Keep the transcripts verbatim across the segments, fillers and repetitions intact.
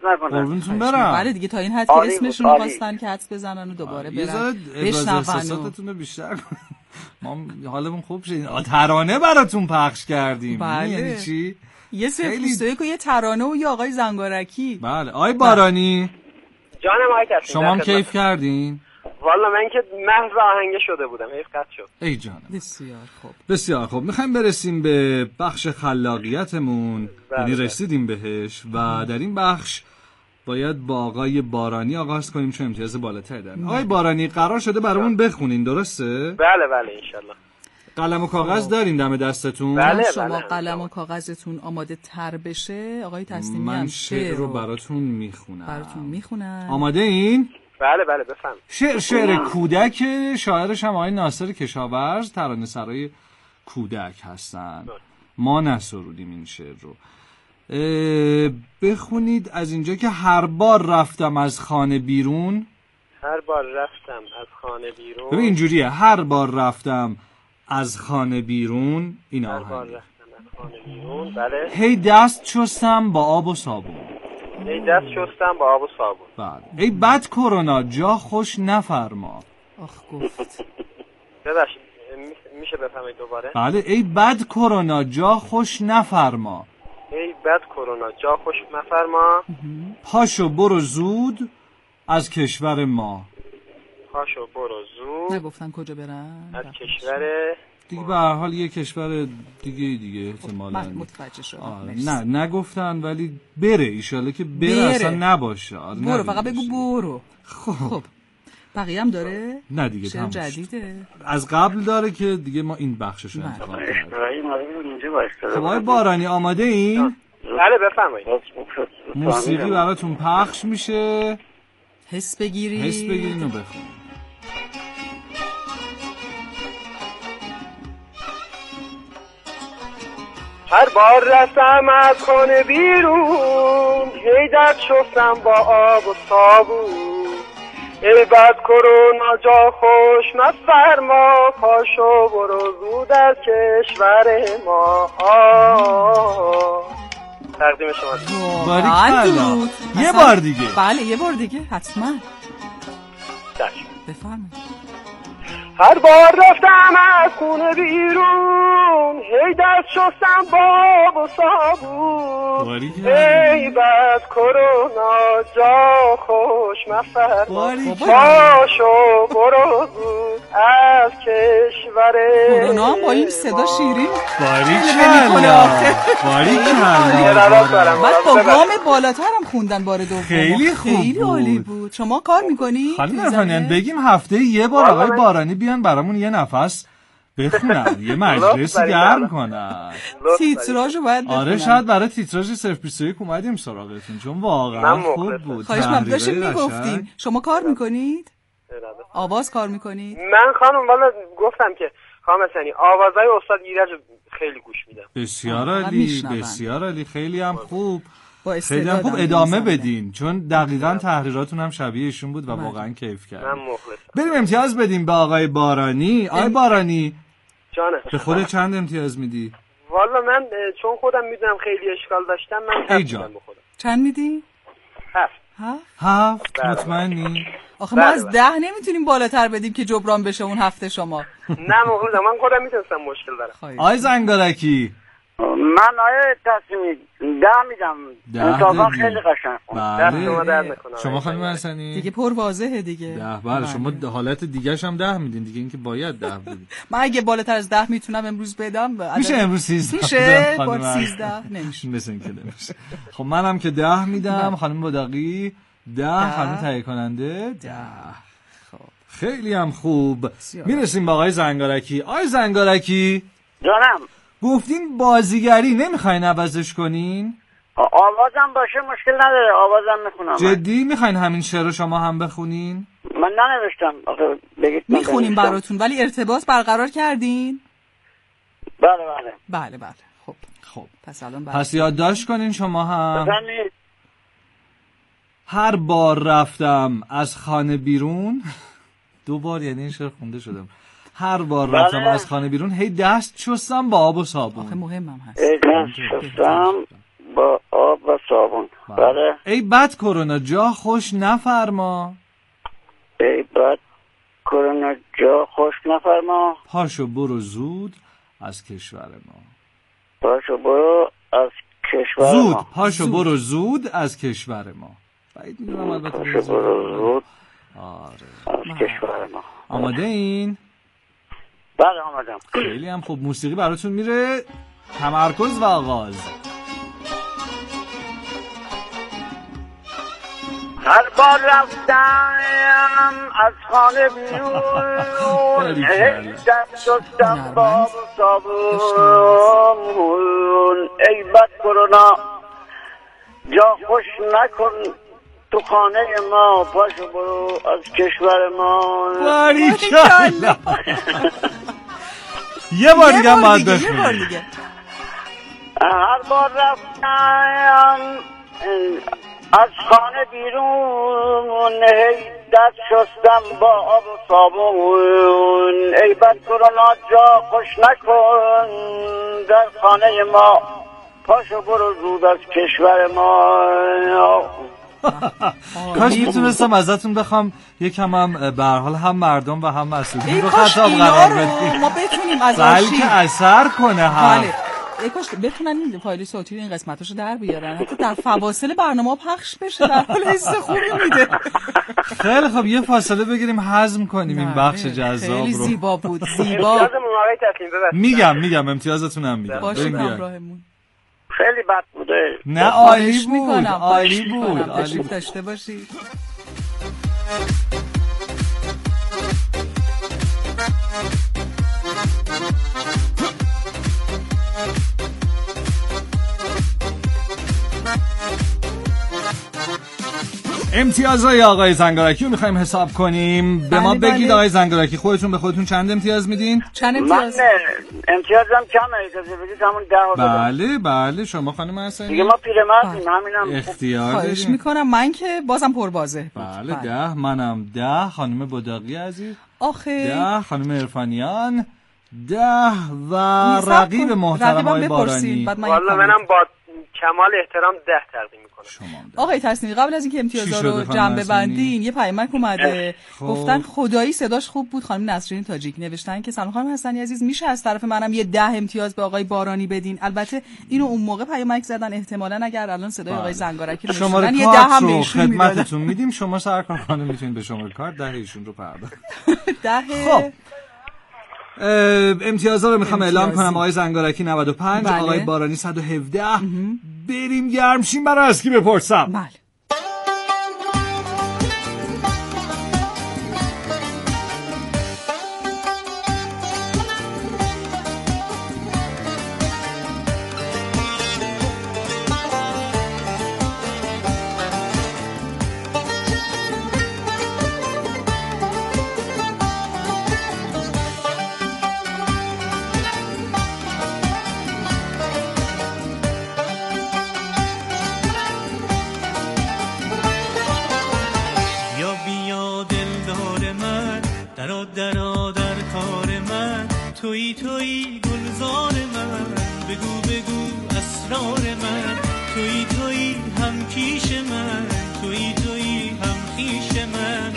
نکنم. قربونتون برم. بله دیگه تا این حد که اسمشون رو خواستن که حدس بزنن و دوباره برن. یه ذره ابراز احساساتتون رو بیشتر کنید. ما حالمون خوب شد. ترانه براتون پخش کردیم. بله. یعنی چی؟ یه سفیستویک و یه ترانه و یه آقای زنگارکی. بله. آقای بارانی. جانم آقای تصمیم. شما هم کیف کردین؟ والا من که محض آهنگه شده بودم، حیف قطع شد. ای جانم. بسیار خوب. بسیار خوب. میخوایم برسیم به بخش خلاقیتمون. یعنی رسیدیم بهش و در این بخش باید با آقای بارانی آغاز کنیم چون امتیاز بالاتر داریم. آقای بارانی قرار شده برامون بخونین، درسته؟ بله بله انشالله. قلم و کاغذ دارین دم دستتون؟ بله شما بله. قلم و کاغذتون آماده تر بشه آقای تسلیمی هم من شعر رو براتون میخونم. براتون میخونم. آماده این؟ بله بله بفهم. شعر شعر کودک، شاعرش هم آقای ناصر کشاورز، ترانه سرای کودک هستن. ما نسرودیم این شعر رو. بخونید از اینجا که هر بار رفتم از خانه بیرون. هر بار رفتم از خانه بیرون. ببین اینجوریه، هر بار رفتم از خانه بیرون. این آهنگ. هر بار رفتم از خانه بیرون. بله. هی دست چستم با آب و صابون. هی دست شستم با آب و صابون. بله. ای بد کرونا جا خوش نفرما. آخ گفت. ببخشید میشه بفهمید دوباره؟ بله. ای بد کرونا جا خوش نفرما. ای بد کرونا جا خوش نفرما. پاشو برو زود از کشور ما. پاشو برو زود. نگفتن کجا برن؟ از کشور دیگه به هر حال یه کشور دیگه دیگه احتمالاً. من متوجه شدم. نه نگفتن ولی بره ایشالله که بره, بره. اصلا نباشه. برو فقط بگو برو. خب, خب. بقیه هم داره؟ نه دیگه شعر جدیده. از قبل داره که دیگه ما این بخشش رو انتخاب کردیم. خب آقای بارانی آماده این؟ بله بفرمایید. موسیقی براتون پخش میشه. حس بگیرید. حس بگیرید و بخونید. هر بار رفتم از خانه بیرون، هی دست شستم با آب و صابون. ای بد کرونا جا خوش نفرما، پاشو برو زود از کشور ما. تقدیم شما. باریکلا. یه بار دیگه. بله یه بار دیگه حتما. بفرمایید. هر بار رفتم از خونه بیرون، هی دست شستم با آب و صابون. ای بد کرونا جا خوش مفرما، پاشو برو زود از کشور کرونا هم با این صدا شیرین باریکلا باریکلا. بعد با گام بالاتر هم خوندن بار دوم. خیلی خوب خیلی عالی بود. شما کار میکنی؟ خانم ارفانیان بگیم هفته یه بار آقای بارانی بیان برامون یه نفس بخونن، یه مجلسی گرم کنن. تیتراژو باید بخونن. آره شاید برای تیتراژ صفر بیست و یک اومدیم سراغتون چون واقعا خوب بود. خواهش من داشتیم میگفتین. شما کار میکنید؟ آواز کار میکنید؟ من خانم والا گفتم که خانم حسینی آوازهای استاد ایرج خیلی گوش میدم. بسیار عالی، بسیار عالی، خیلی هم خوب. خیلی هم خوب ادامه بدین چون دقیقاً تحریراتون هم شبیه ایشون بود و واقعا کیف کردیم. من مخلصم. بریم امتیاز بدیم به آقای بارانی. آقای بارانی جانم به خودت چند امتیاز میدی؟ والا من چون خودم میدونم خیلی اشکال داشتم من هفت میدم به خودم. چند میدی؟ هفت. هفت؟ هفت مطمئنی؟ آخه ما از ده نمیتونیم بالاتر بدیم که جبران بشه اون هفته شما. نه مخلصم من خودم میتونستم مشکل دارم. آقای زنگارکی من آیه تصمیمی ده میدم. انتابا خیلی قشنگ خوند. بله. شما درد نکنه. شما خانم حسنی دیگه پر واضحه دیگه. ده بله. شما حالت دیگه‌ش هم ده میدین دیگه، اینکه باید ده بدید. من اگه بالاتر از ده میتونم امروز بدم. میشه امروز سیزده میشه؟ با سیزده نمیشه. مثل اینکه نمیشه. خب منم که ده میدم. خانم باداقی ده. خانم تهیه کننده ده. خیلی هم خوب. میرسیم با آقای زنگارکی. آقای زنگارکی جانم گفتین بازیگری نمیخواین عوضش کنین؟ آوازم باشه مشکل نداره، آوازم میخونم. جدی میخواین همین شعر شما هم بخونین؟ من ننوشتم. آخه بگید میخونیم براتون ولی ارتباط برقرار کردین؟ بله بله بله بله. خب خب پس الان پس یادداشت کنین شما هم. بفرمایید. هر بار رفتم از خانه بیرون دو بار یعنی این شعر خونده شدم. هر بار بله. رفتم از خانه بیرون هی دست شستم با آب و صابون. آخه مهمم هست. هی دست شستم با آب و صابون. بله. ای بد کرونا جا خوش نفرما. ای بد کرونا جا خوش نفرما. پاشو برو زود از کشور ما. پاشو برو از کشور زود. ما. پاشو زود. برو زود از کشور ما. باید میدونم البته. پاشو برو زود آره. از کشور ما. آماده این؟ بله آمدم. خیلی هم خوب. موسیقی براتون میره. تمرکز و آغاز. هر بار رفتم از خانه بیرون دست شستم با صابون. ای بد کرونا جا خوش نکن تو خانه ما. پاشو برو از کشور ما. باریکلا. یه بار دیگه هم باید بخونیم. هر بار رفتم از خانه بیرون هی دست شستم با آب و صابون. ای بد کرونا جا خوش نکن در خانه ما. پاشو برو زود از کشور ما. کاش میتونستم ازتون بخوام یکم هم به هر حال هم مردم و هم مسئولین رو کاش خطاب اینا قرار رو بدیم ما بتونیم از بلکه آرشیو اثر کنه هم. بله ای کاش بتونن این فایل صوتی این قسمتاشو در بیارن حتی در فواصل برنامه پخش بشه. در حال حس خوبی میده. خیلی خب یه فاصله بگیریم هضم کنیم این بخش جذاب رو. خیلی زیبا بود. زیبا. میگم میگم امتیازتون هم میگم. باشید همراهمون. خیلی بد بوده. نه عالی بود. میکنم. عالی بود. عالی تشریف داشته باشید. امتیازهای آقای زنگارکی رو میخوایم حساب کنیم. به ما بله بگید بله. آقای زنگارکی خودتون به خودتون چند امتیاز میدین؟ چند من امتیاز؟ امتیازم کمه. اجازه بدید همون ده رو بدم. بله بله شما خانم حسینی دیگه ما پیرمردیم همینم. اختیار خواهش داریم. میکنم. من که بازم پربازه. بله ده. منم ده. خانم بداقی عزیز آخه ده. خانم عرفانیان ده. و رقیب محترم های بارانی. والا منم با کمال احترام ده تقدیم میکنم. آقای تسنیمی قبل از اینکه امتیازا رو جمع ببندین یه پیامک اومده. خب. گفتن خدایی صداش خوب بود. خانم نسرین تاجیک نوشتن که سلام خانم حسنی عزیز میشه از طرف منم یه ده امتیاز به آقای بارانی بدین. البته اینو اون موقع پیامک زدن احتمالاً اگر الان صدای بله. آقای زنگارکی رو شماره میشنن یه ده کارت هم رو بهشون میدادن. خدمتتون میدیم. شما سرکار خانم میتونید به شماره کارت ده ایشون رو پرداخت. ده. خب امتیازها رو میخوام اعلام کنم. آقای زنگارکی نود و پنج. بله. آقای بارانی صد و هفده. بریم گرمشیم برای از کی بپرسم. بله. تویی تویی گلزار من، بگو بگو اسرار من، تویی تویی هم کیش من، تویی تویی هم خویش من.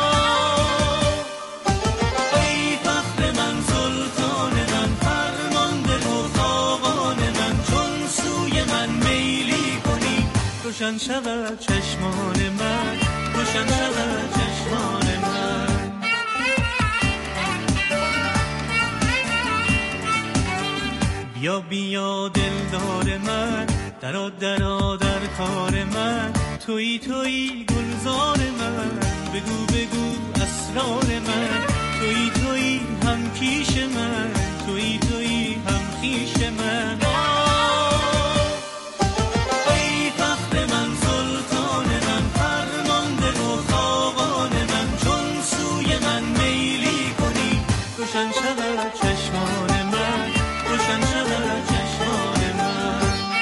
ای فخر من، سلطان من، فرمانده و خاقان من، چون سوی من میلی کنی روشن شود چشمان من، روشن شود چشمان من. بیا بیا دلدار من، درا درا در کار من، تویی تویی گلزار من، بگو بگو اسرار من، تویی تویی هم کیش من، تویی تویی هم خویش من. ای فخر من، سلطان من، فرمانده و خاقان من، چون سوی من میلی کنی روشن شود چشمان من، روشن شود چشمان من.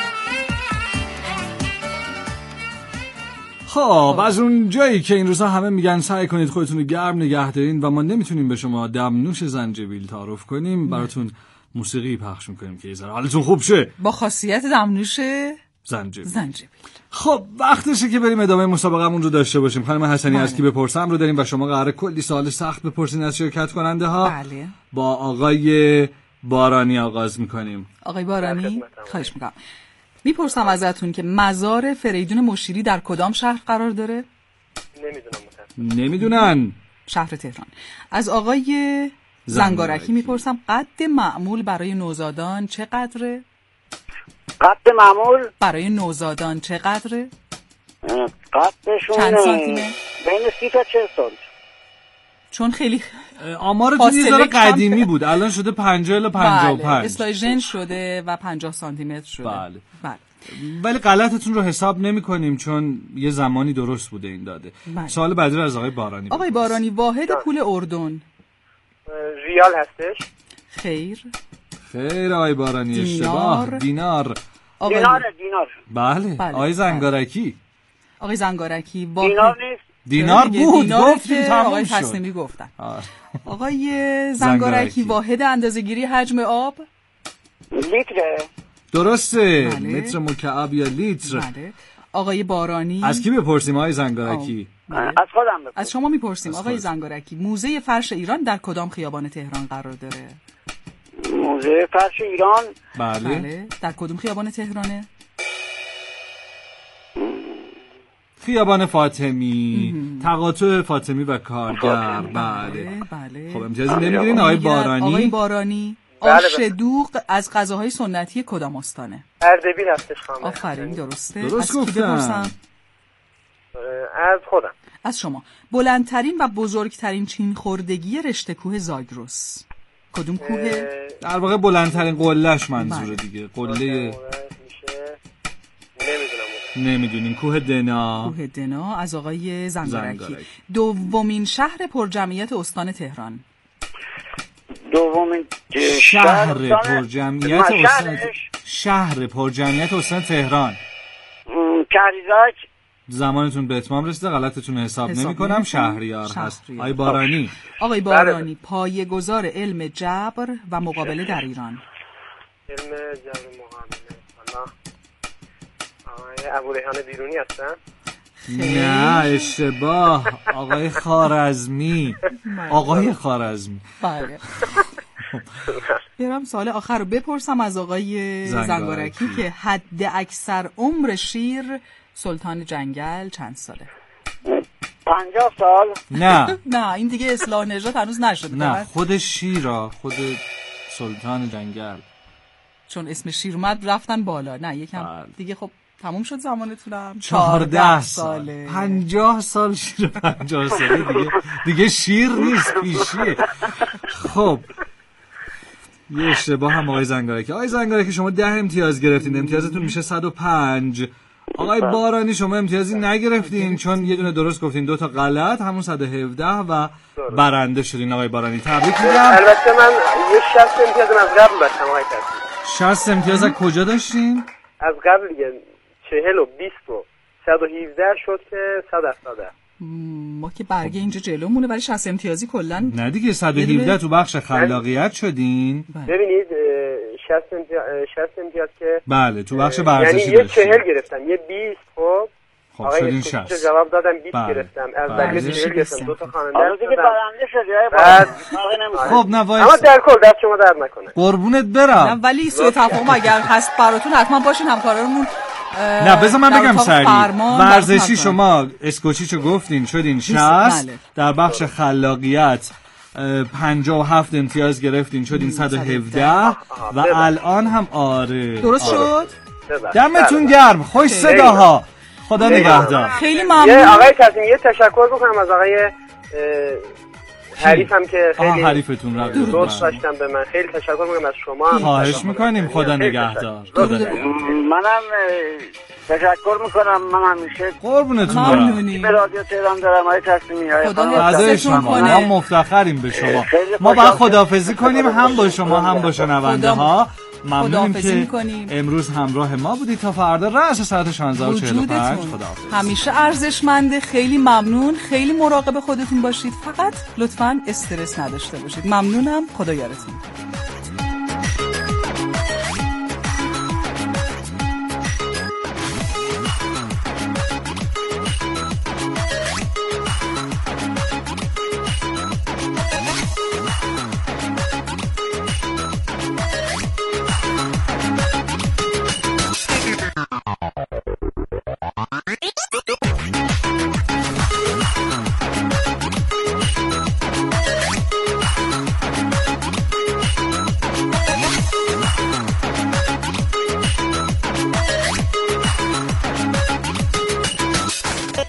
خب از اون جایی که این روزها همه میگن سعی کنید خودتون رو گرم نگه دارین و ما نمیتونیم به شما دمنوش زنجبیل تعارف کنیم، براتون موسیقی پخش میکنیم که یه ذره حالتون خوب شه. با خاصیت دمنوش زنجبیل. زنجبیل. خب وقتشه که بریم ادامه مسابقه‌مون رو داشته باشیم. خانم حسنی از بله. کی بپرسم رو داریم و شما قراره کلی سوال سخت بپرسین از شرکت کننده ها. بله. با آقای بارانی آغاز میکنیم. آقای بارانی خواهش میکنم. میپرسم ازتون که مزار فریدون مشیری در کدام شهر قرار داره؟ نمیدونم. نمیدونن. شهر تهران. از آقای زنگارکی میپرسم قد معمول برای نوزادان چقدره؟ قد معمول برای نوزادان چقدره؟ قدشون چند سانتی متر؟ بین سی تا چهل سانتی. چون خیلی آمارتون یه ذره کم- قدیمی بود، الان شده پنجاه الی پنجاه و بله پنج. استایژن شده و پنجاه سانتی متر شده. بله. بله. ولی غلطتون رو حساب نمی کنیم چون یه زمانی درست بوده این داده. بله. سوال بعدی رو از آقای بارانی. آقای بارانی واحد پول اردن ریال هستش. خیر. خیر آقای بارانی دینار. اشتباه. دینار. آقای دینار دینار بله. بله. آقای زنگارکی. آقای زنگارکی واحد دینار نیست. دینار دیگه بود دیناره گفتیم که تموم آقای شد. حسنی گفتن. آه. آقای زنگارکی. زنگارکی واحد اندازه‌گیری حجم آب لیتره. درسته. بله. متر مکعب یا لیتر. بله. آقای بارانی از کی بپرسیم آقای زنگارکی؟ بله. از خودم بپرس. از شما میپرسیم از آقای خودت. زنگارکی موزه فرش ایران در کدام خیابان تهران قرار داره؟ موزه فرش ایران بله. بله. در کدوم خیابان تهرانه؟ خیابان فاطمی، تقاطع فاطمی و کارگر. بله. بله. بله. خب امتیازی نمیگیرین آقای دیگر آقای بارانی؟ بارانی بله، آش بله. دوغ از غذاهای سنتی کدام استانه؟ اردبیل هستش خانم. آفرین درسته. درست از کی گفتن. بپرسم؟ از خودم. از شما. بلندترین و بزرگترین چین خوردگی رشته کوه زاگرس کدوم کوه؟ در واقع بلندترین قلهش منظوره بله. دیگه. قله میشه نمیدونم. نمیدونین. کوه دنا. کوه دنا از آقای زنگارکی. زنگارکی. دومین شهر پرجمعیت استان تهران. دومین شهر استان- پرجمعیت شهرش. استان شهر پرجمعیت استان تهران. م، کهریزک. زمانتون به اتمام رسیده، غلطتون حساب حساب نمی کنم. نمی‌کنم. شهریار هست. شهریار. آقای بارانی. آقای بارانی پایه‌گذار علم جبر و مقابله در ایران. علم جبر مقابله. حالا آقای ابوریحان بیرونی هستن. نه اشتباه. آقای خارزمی. آقای خارزمی. بله. برم سوال آخر رو بپرسم از آقای زنگارکی. زنگارکی که حد اکثر عمر شیر سلطان جنگل چند ساله؟ پنجاه سال. نه نه این دیگه اصلاح نژاد هنوز نشده. نه بله. خود شیرا، خود سلطان جنگل. چون اسم شیر اومد رفتن بالا. نه یکم بله. دیگه خب تموم شد زمانتونم. چهارده سال. ساله. پنجاه سال شیر. پنجاه ساله دیگه دیگه شیر نیست، پیشیه. خب یه اشتباه هم آقای زنگارکی. آقای زنگارکی شما ده امتیاز گرفتین، امتیازتون میشه صد و پنج. آقای بارانی شما امتیازی نگرفتین چون یه دونه درست گفتین، دو تا غلط، همون صد و هفده و برنده شدین. آقای بارانی تبریک میگم. البته من یه شصت امتیاز از قبل داشتم آقای کسی. شصت امتیاز از کجا داشتین؟ از قبل دیگه چهل و بیست و صد و هفده شد که صد و هفتاد. ما که برگه اینجا جلومونه ولی شصت امتیازی کلا. نه دیگه صد و هفده تو بخش خلاقیت شدین. ببینید شصت امتیاز شصت امتیاز که بله تو بخش یعنی ورزشی یه داشتین. چهل گرفتم، یه بیست. خب خب آقای شدین اسکوچیچو شصت. جواب دادم بیست بله. گرفتم، از بله. بقیه چهل گرفتم، دو تا خواننده حالا دیگه شدم. برنده شدی آقای بعد- بارانی. خب نه اما وایس در کل دست شما درد نکنه. قربونت نه برم. ولی سوء تفاهم اگر هست براتون حتما باشین همکارانمون. نه بذار من در بگم اتاق سریع. فرمان ورزشی براتون شما اسکوچیچو گفتین شدین شصت. بله. در بخش خلاقیت اه، پنجاه و هفت امتیاز گرفتین شدین صد و هفده و الان هم آره درست آره. شد. ببخشید. دمتون گرم. خوش صداها. خدا نگهدار. خیلی یه ممنون. آقای تصمیم یه تشکر بکنم از آقای اه، حریفم که آها خیلی حریفتون را دوست درود بر. داشتم به من. خیلی تشکر میکنم از شما هم. خواهش میکنیم. خدا نگهدار. خدا نگهدار. منم اه، تشکر میکنم. من همیشه قربونتون برم. ممنونی. به رادیو تهران دارم های تصمیمی های خدا خانم. حفظتون فدای شما. کنه. ما مفتخریم به شما. خیلی ما باید خوشحال خداحافظی کنیم هم با شما هم با شنونده ها. ممنونیم خداحافظی که می‌کنیم. امروز همراه ما بودید تا فردا رأس ساعت شانزده و چهل و پنج. وجودتون خداحافظ. همیشه ارزشمنده. خیلی ممنون. خیلی مراقب خودتون باشید. فقط لطفاً استرس نداشته باشید. ممنونم. خدا یارتون.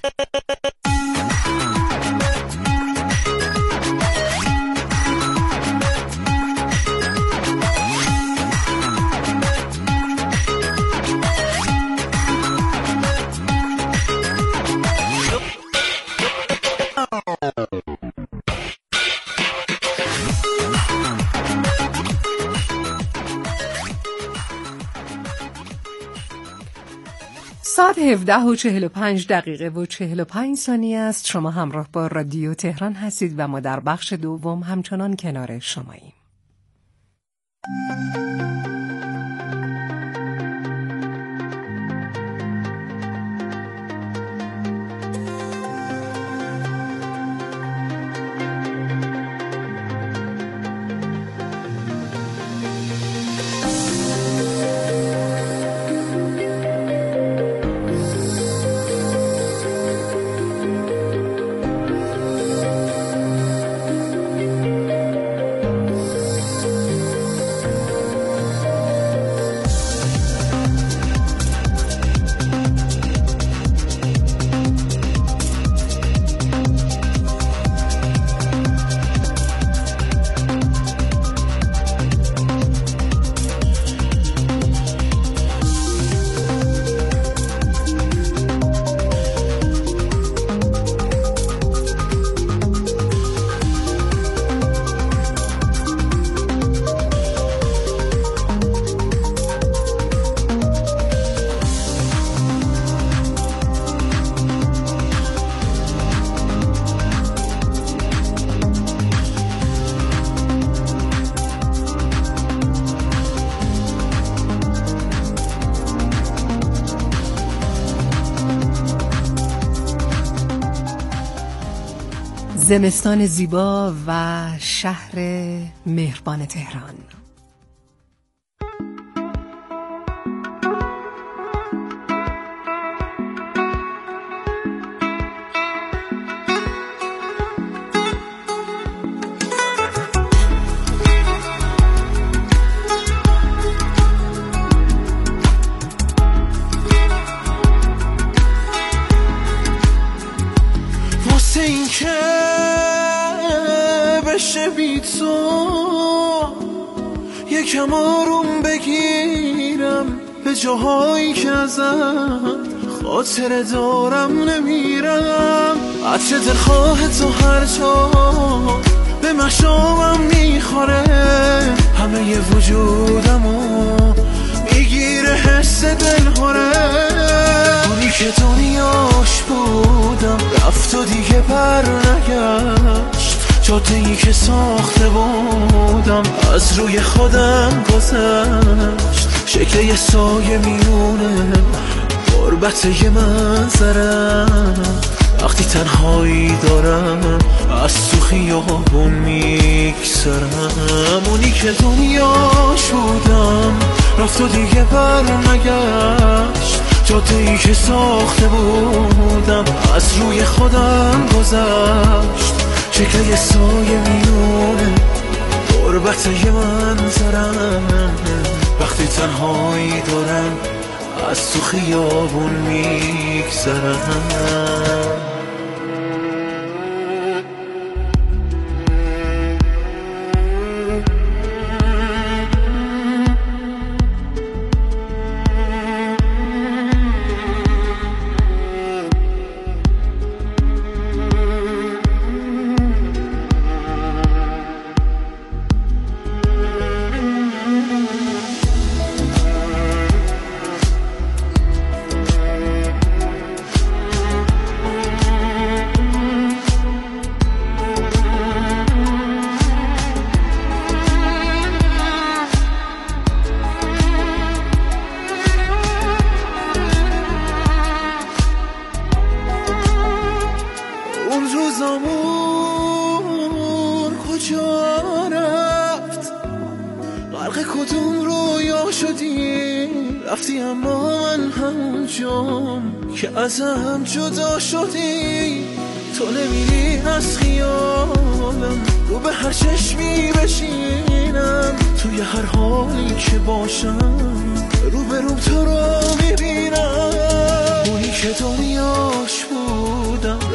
ساعت هفده و چهل و پنج دقیقه و چهل و پنج ثانیه است. شما همراه با رادیو تهران هستید و ما در بخش دوم همچنان کنار شماییم. زمستان زیبا و شهر مهربان تهران. واسه این که بشه بی تو یکم آروم بگیرم به جاهایی که ازت خاطره دارم نمیرم. عطر دلخواه تو هر جا به مشامم میخوره، همه ی وجودمو میگیره حس دلهوره. اونی که دنیاش بودم رفت و دیگه بر نگشت، جاده‌ای که ساخته بودم از روی خودم گذشت. شکل یه سایه میونه غربت یه منظرم، وقتی تنهایی دارم از تو خیابون میگذرم. اونی که دنیاش بودم رفت و دیگه بر نگشت، جاده‌ای که ساخته بودم از روی خودم گذشت. شکل یه سایه میونه غربت یه منظرم، وقتی تنهایی دارم از تو خیابون میگذرم. روزامون کجا رفت؟ غرق کدوم رویا شدی؟ رفتی اما من همونجام که ازم جدا شدی. تو نمیری از خیالم، رو به هر چشمی بشینم، توی هر حالی که باشم رو به روم تو رو میبینم. اونی که دنیاش بود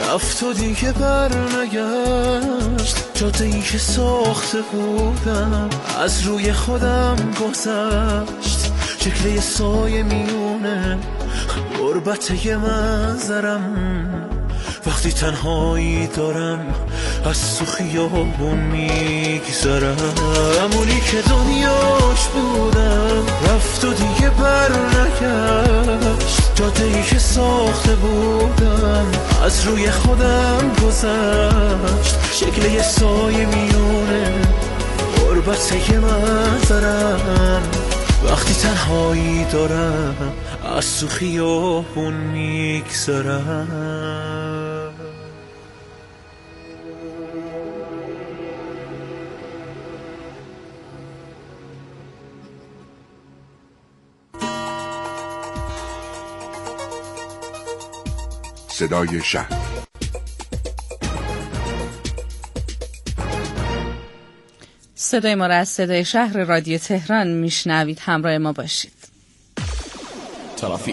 رفت و دیگه بر نگشت، جاده ای که ساخته بودم از روی خودم گذشت، شکل یه سایه میونه غربت یه منظرم، وقتی تنهایی دارم از تو خیابون میگذرم، اونی که دنیاش بودم رفت و دیگه بر نگشت، جاده ای که ساخته بودم از روی خودم گذشت، شکل یه سایه میونه غربت یه منظرم، وقتی تنهایی دارم از تو خیابون میگذرم. صدای شهر. صدای ما را از صدای شهر رادیو تهران میشنوید. همراه ما باشید. ترافیک.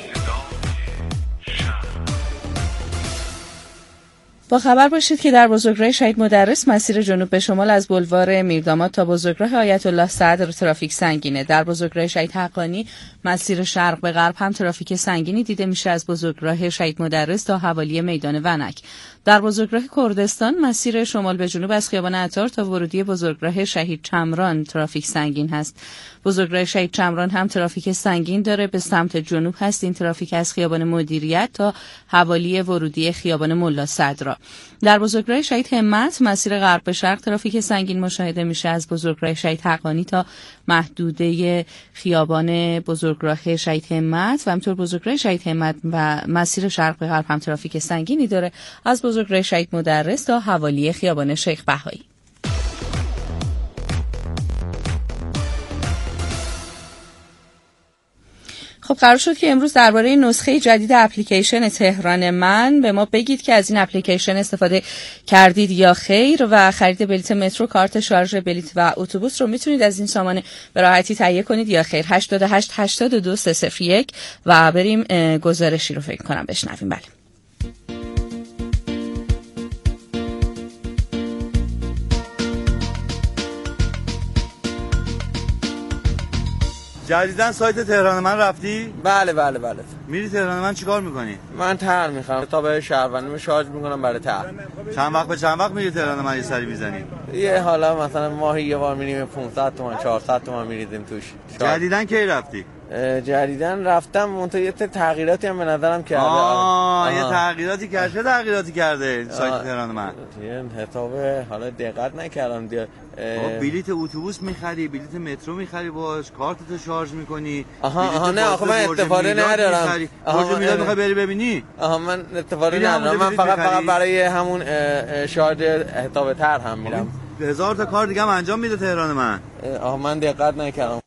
با خبر باشید که در بزرگراه شهید مدرس مسیر جنوب به شمال از بلوار میرداماد تا بزرگراه آیت الله صدر ترافیک سنگینه. در بزرگراه شهید حقانی مسیر شرق به غرب هم ترافیک سنگینی دیده میشه از بزرگراه شهید مدرس تا حوالی میدان ونک. در بزرگراه کردستان مسیر شمال به جنوب از خیابان عطار تا ورودی بزرگراه شهید چمران ترافیک سنگین هست. بزرگراه شهید چمران هم ترافیک سنگین داره، به سمت جنوب هست. این ترافیک از خیابان مدیریت تا حوالی ورودی خیابان ملا صدرا. در بزرگراه شهید همت مسیر غرب به شرق ترافیک سنگین مشاهده میشه از بزرگراه شهید حقانی تا محدوده خیابان بزرگراه شهید همت و همینطور بزرگراه شهید همت و مسیر شرق به غرب هم ترافیک سنگینی داره از بزرگراه شهید مدرس تا حوالی خیابان شیخ بهایی. خب قرار شد که امروز درباره نسخه جدید اپلیکیشن تهران من به ما بگید که از این اپلیکیشن استفاده کردید یا خیر و خرید بلیت مترو، کارت شارژ بلیت و اتوبوس رو میتونید از این سامانه به راحتی تهیه کنید یا خیر. هشت هشت هشت دو سه صفر یک و بریم گزارشی رو فکر کنم بشنویم. بله. جدیدن سایت تهران من رفتی؟ بله بله بله. میری تهران من چیکار میکنی؟ من طرح میخوام تا به شهروندی شارژ میکنم برای طرح. چند وقت به چند وقت میری تهران من یه سری میزنی؟ یه حالا مثلا ماهی یه بار میریم پانصد تومن چهارصد تومن میریدیم توش. جدیدن کی رفتی؟ جدیدن رفتم منتها یه تغییراتی هم به نظرم کرده. آه یه تغییراتی کرده. چه تغییراتی کرده سایت تهران من؟ یه حساب حالا دقت نکردم دیگه. بلیت اتوبوس میخری، بلیت مترو میخری، باش کارتتو شارژ میکنی. آها آها نه آخه من استفاده ندارم. برج میلاد میخوای بری ببینی؟ آها من استفاده ندارم. من فقط فقط برای همون شارژ حساب تر هم میرم. هزار تا کار دیگه هم انجام میده تهران من. آها من دقت نکردم.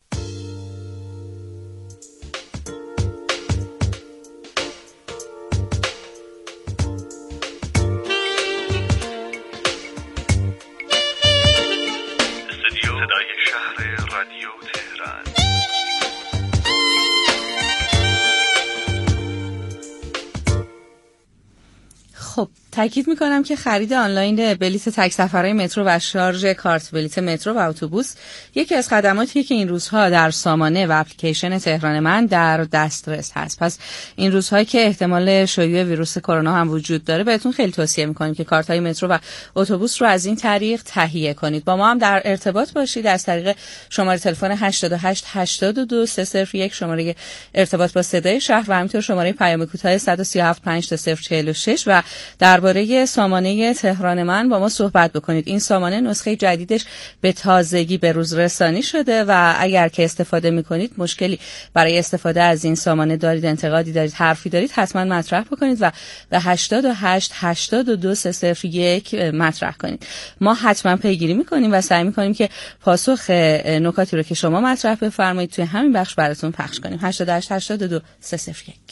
تاکید میکنم که خرید آنلاین بلیت تک سفرهای مترو و شارژ کارت بلیت مترو و اتوبوس یکی از خدماتیه که این روزها در سامانه و اپلیکیشن تهران من در دسترس هست. پس این روزهایی که احتمال شیوع ویروس کرونا هم وجود داره بهتون خیلی توصیه میکنیم که کارت های مترو و اتوبوس رو از این طریق تهیه کنید. با ما هم در ارتباط باشید از طریق شماره تلفن هشت هشت هشت دو سه صفر یک، شماره ارتباط با صدای شهر و همینطور شماره پیام کوتاه صد و سی و هفت پنج تا صفر چهل و شش و درباره سامانه تهران من با ما صحبت بکنید. این سامانه نسخه جدیدش به تازگی به روز رسانی شده و اگر که استفاده میکنید مشکلی برای استفاده از این سامانه دارید، انتقادی دارید، حرفی دارید، حتما مطرح بکنید و به هشت هشت هشت دو سه صفر یک مطرح کنید. ما حتما پیگیری میکنیم و سعی میکنیم که پاسخ نکاتی رو که شما مطرح بفرمایید توی همین بخش براتون پخش کنیم. هشت هشت هشت دو سه صفر یک.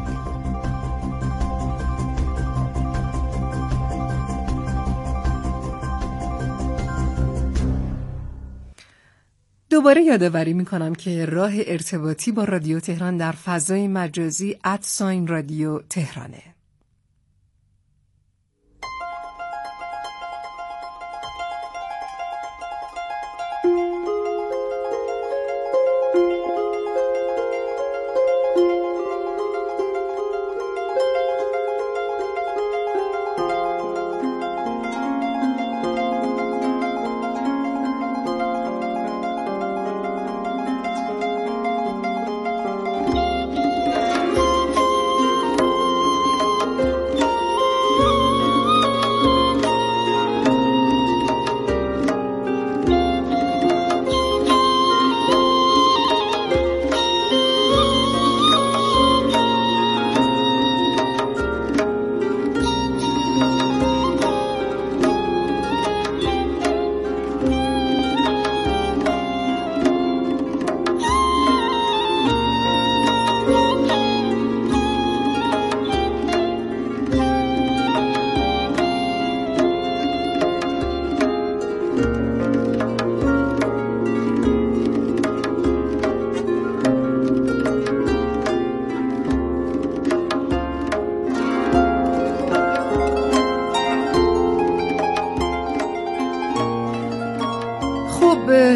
دوباره یادآوری میکنم که راه ارتباطی با رادیو تهران در فضای مجازی ات ساین رادیو تهرانه.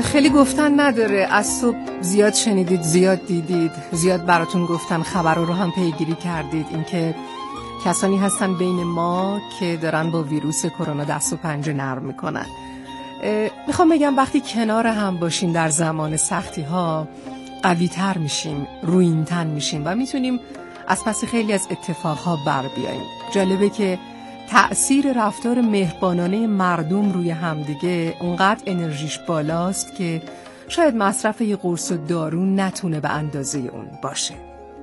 خیلی گفتن نداره. از صبح زیاد شنیدید، زیاد دیدید، زیاد براتون گفتن، خبر رو هم پیگیری کردید. اینکه کسانی هستن بین ما که دارن با ویروس کرونا دست و پنجه نرم میکنن. میخوام بگم وقتی کنار هم باشیم در زمان سختی ها قوی تر میشیم، رویین‌تن میشیم و میتونیم از پس خیلی از اتفاقها بر بیاییم. جالبه که تأثیر رفتار مهربانانه مردم روی همدیگه اونقدر انرژیش بالاست که شاید مصرف یه قرص و دارو نتونه به اندازه اون باشه.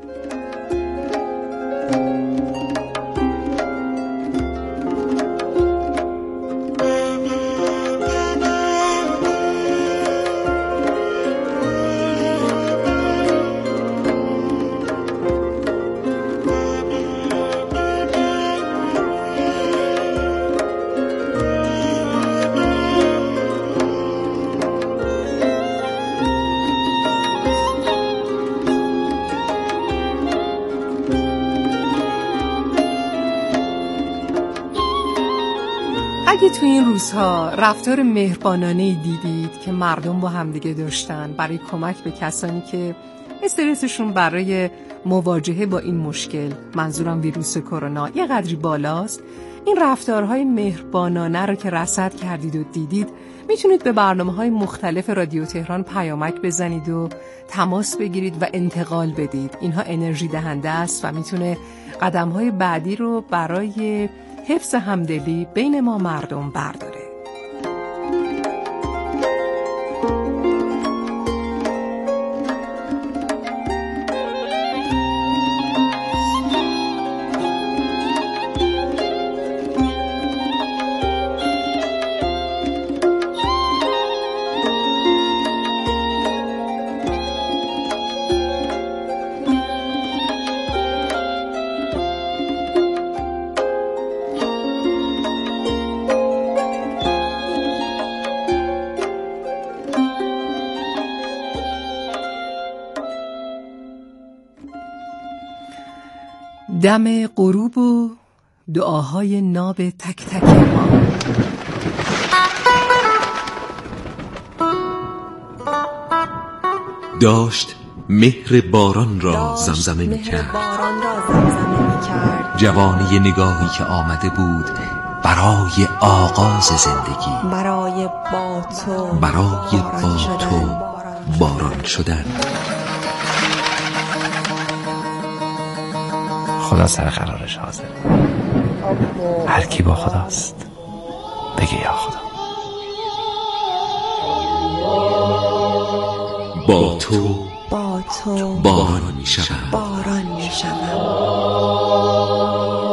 اگه تو این روزها رفتار مهربانانه‌ای دیدید که مردم با همدیگه داشتن برای کمک به کسانی که استرسشون برای مواجهه با این مشکل، منظورم ویروس کرونا، یه قدری بالاست، این رفتارهای مهربانانه رو که رصد کردید و دیدید میتونید به برنامه‌های مختلف رادیو تهران پیامک بزنید و تماس بگیرید و انتقال بدید. اینها انرژی دهنده است و میتونه قدم‌های بعدی رو برای حفظ همدلی بین ما مردم برداره. دم غروب و دعاهای ناب تک تک ما. داشت مهر باران را زمزمه می کرد. جوانی نگاهی که آمده بود برای آغاز زندگی، برای با تو برای با تو باران شدن. خدا سر قرارش حاضر. هر کی با خداست بگه یا خدا. با تو با تو باران می شود. باران می شود.